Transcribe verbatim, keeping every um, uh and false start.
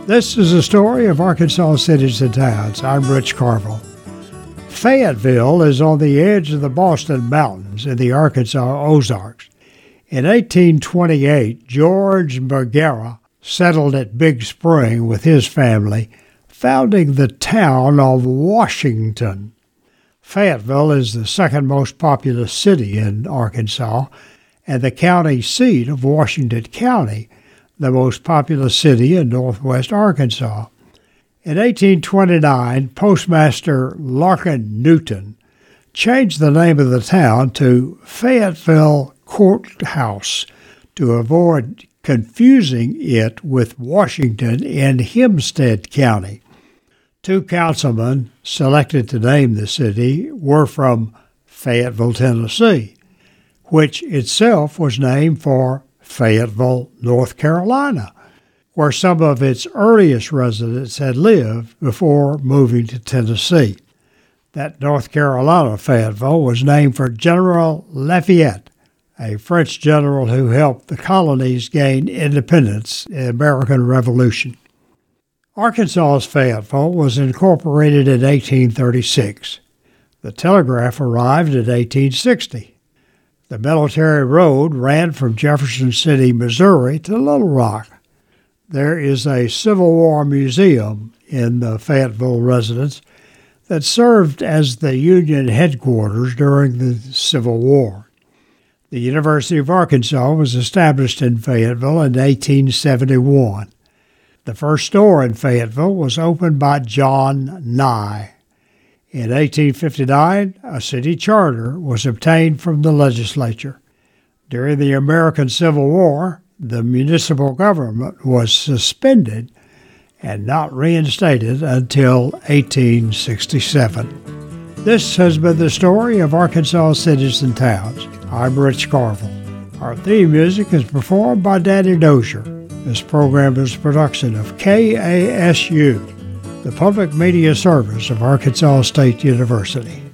This is a story of Arkansas cities and towns. I'm Rich Carville. Fayetteville is on the edge of the Boston Mountains in the Arkansas Ozarks. In eighteen twenty-eight, George Margera settled at Big Spring with his family, founding the town of Washington. Fayetteville is the second most populous city in Arkansas and the county seat of Washington County, the most populous city in northwest Arkansas. In eighteen twenty-nine, Postmaster Larkin Newton changed the name of the town to Fayetteville Courthouse to avoid confusing it with Washington in Hempstead County. Two councilmen selected to name the city were from Fayetteville, Tennessee, which itself was named for Fayetteville, North Carolina, where some of its earliest residents had lived before moving to Tennessee. That North Carolina Fayetteville was named for General Lafayette, a French general who helped the colonies gain independence in the American Revolution. Arkansas's Fayetteville was incorporated in eighteen thirty-six. The telegraph arrived in eighteen sixty. The military road ran from Jefferson City, Missouri to Little Rock. There is a Civil War museum in the Fayetteville residence that served as the Union headquarters during the Civil War. The University of Arkansas was established in Fayetteville in eighteen seventy-one. The first store in Fayetteville was opened by John Nye. In eighteen fifty-nine, a city charter was obtained from the legislature. During the American Civil War, the municipal government was suspended and not reinstated until eighteen sixty-seven. This has been the story of Arkansas cities and towns. I'm Rich Carville. Our theme music is performed by Danny Dozier. This program is a production of K A S U, the public media service of Arkansas State University.